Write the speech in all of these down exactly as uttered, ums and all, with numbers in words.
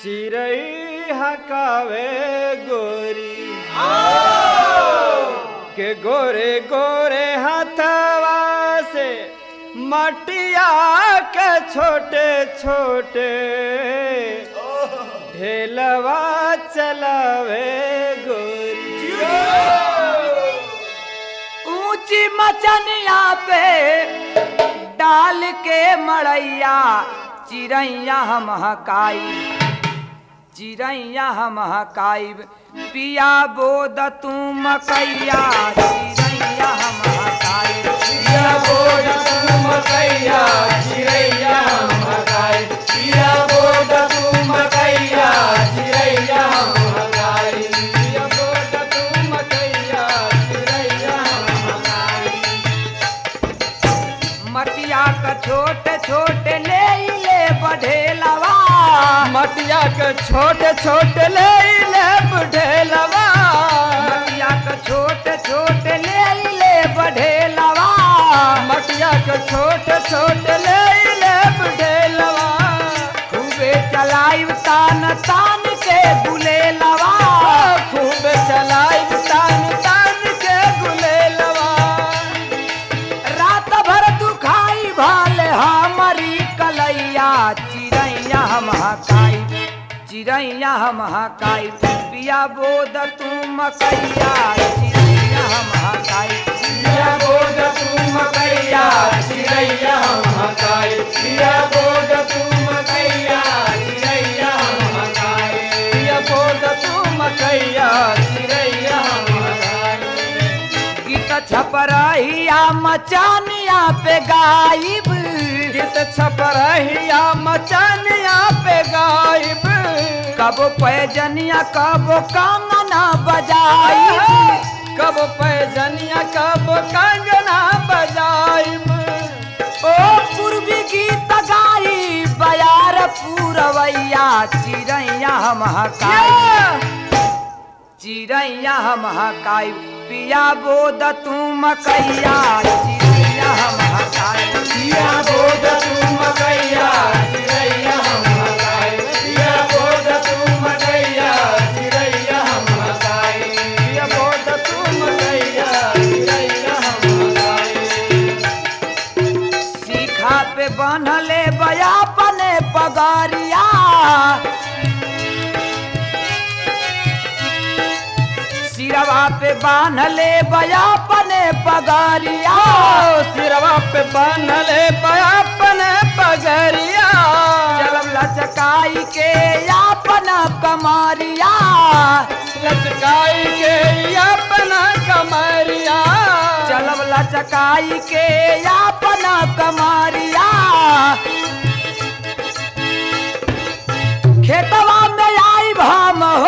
चिरई हकावे गोरी के गोरे गोरे हथवा से मटिया के छोटे छोटे ढेलवा चलावे गोरी। ऊंची मचनिया पे डाल के मड़ैया चिड़ैया महकाई चिड़ैया महकाई पिया बोद तू मकैया चिड़ैया महकाई पिया बोद तू मकैया चिड़ैया महकाई पिया बोद तू मकैया चिड़ैया महकाई पिया बोद तू मकैया चिड़ैया महकाई। मटिया का छोटे छोटे ले ले बढ़ेलवा मटिया के छोटे छोटे ले ले बढ़ेलवा मटिया का छोटे छोटे ले ले बढ़ेलवा मटिया के छोटे छोटे ले ले बढ़ेलवा खूबे चलाई तान तान के गुलेलवा खूब चलाई तान तान के गुलेलवा। रात भर दुखाई भाले हमारी कलैया चिड़ैया महकाई चिड़ैया महकाई पिया बोद तू मकैया चिड़ैया महकाई पिया बोद तू मकैया चिड़ैया महकाई पिया बोद तू मकैया चिड़ैया महकाई पिया बोद तू मकैया चिड़ैया महकाई। गीत छपरहिया मचानिया पे गायब गीत छपरहिया मचानिया पे गायब कब पैजनिया कब कंगना बजाई कब पैजनिया कब कंगना बजाइब ओ पूर्वी गीत गाई बयार पूरवैया चिड़ैया महकाई चिड़ैया महकाई पिया बोद तू मकैया चिड़ैया महकाई पिया बोद तू मकैया चिड़ैया महकाई पिया बोद तू मकैया चिड़ैया महकाई पिया बोद तू मकैया चिड़ैया महकाई। सीखा पे बनले बयापने पगारिया सिरवा पे बांधले बयापने पगारिया सिरवा पे बांधले बयापने पगरिया चलम लचकाई के यापना कमारिया लचकाई के अपना कमरिया चलम लचकाई के यापना कमारिया खेतवा में आई भाम हो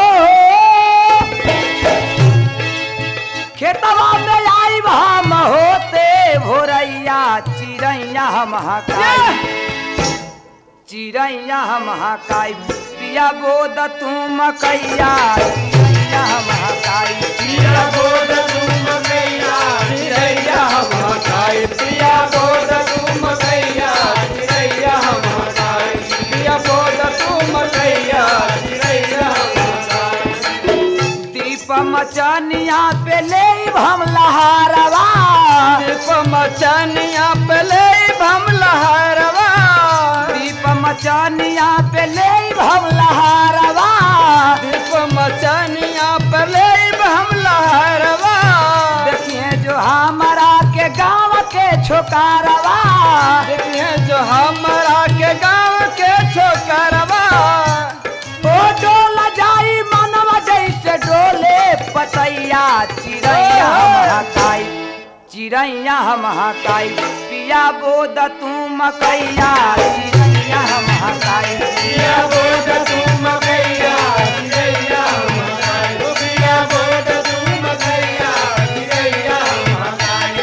खेतवा में आई भाम होते भोरैया चिड़ैया महकाई चिड़ैया महकाई पिया बोद तू मकैया चिड़ैया महकाई पिया बोद तू मकैया चिड़ैया महकाई पिया बोद तू मकैया चिड़ैया महकाई पिया बोद तू मकैया चिड़ैया महकाई। दीप मचनिया पे ले हम लहारवा दीप मचनिया पे ले हम लहारवा दीप मचनिया पे ले हम लहारवा दीप मचनिया पे ले हम लहारवा देखिए जो हमारा के गाँव के छोकारवा देखिए जो हमारा के गाँव के छोकरवा ओ डोल जाई मनवा जैसे डोले पतैया चिड़ैया महकाई चिड़ैया महकाई पिया बोद तू मकैया चिड़ैया महकाई पिया बोद तू मकैया चिड़ैया महकाई पिया बोद तू मकैया चिड़ैया महकाई।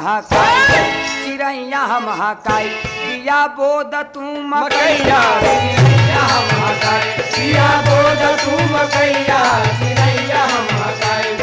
हकाई चिड़ैया हम हकाई बिया बोद तू मकैया मकैया चिड़ैया हम हकाई पिया बोध तू मकैया चिड़ैया हम हकाई